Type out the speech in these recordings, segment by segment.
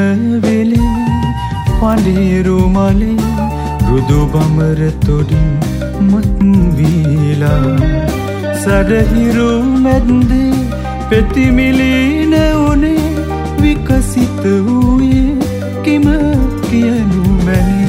වෙලේ පඬිරු මලේ රුදු බඹර තොඩින් මත් වීලා සඩහිරු මැද්දේ පෙතිමිලින උනේ විකසිත වූයේ කිම කියනු මැනේ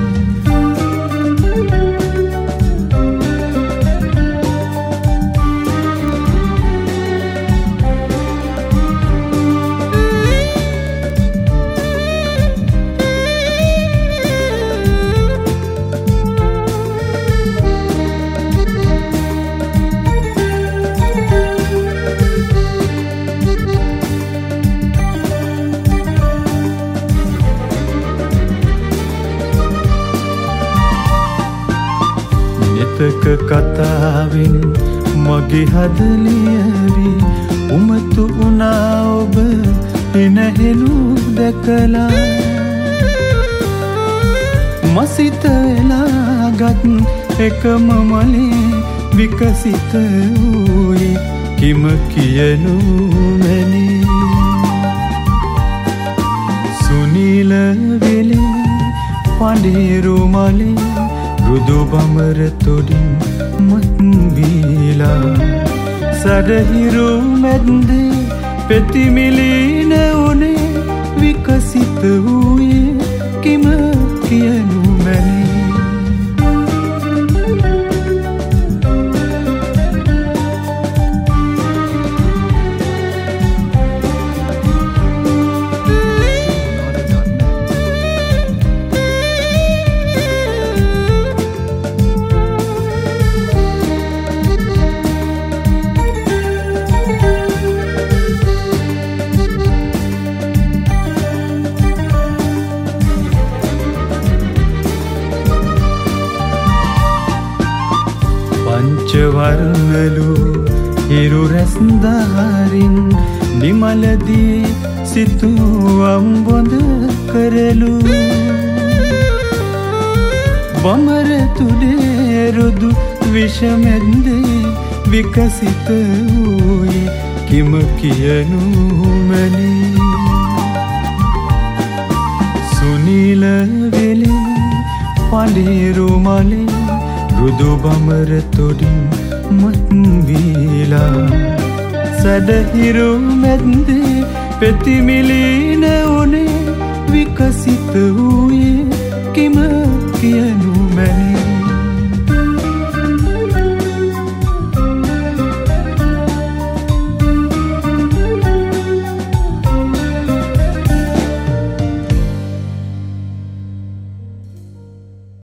තක කතාවෙන් මගේ හදලියවි උමතු වුණා ඔබ එනහෙනු දැකලා මසිත වෙලාගත් එකම මලේ විකසිත වූයේ කිම කියනු මැනේ සුනිල වෙලේ පඬිරු මලේ රුදු බඹර තොඩින් මත් වීලා සඩහිරු මැද්දේ පෙතිමිලින උනේ විකසිත වූයේ කිම කියනු මැනේ පංචවර්ණලු හිරු රැස්දාරින් නිමලදී සිතුවම් බොඳ කරලු බඹර තුඩේ රුදු විෂමැද්දේ විකසිත වූයේ කිම කියනු මැනේ සුනිල වෙලේ පඬිරු මලේ රුදු බඹර තොඩින් මත් වීලා සඩහිරු මැද්දේ පෙතිමිලින උනේ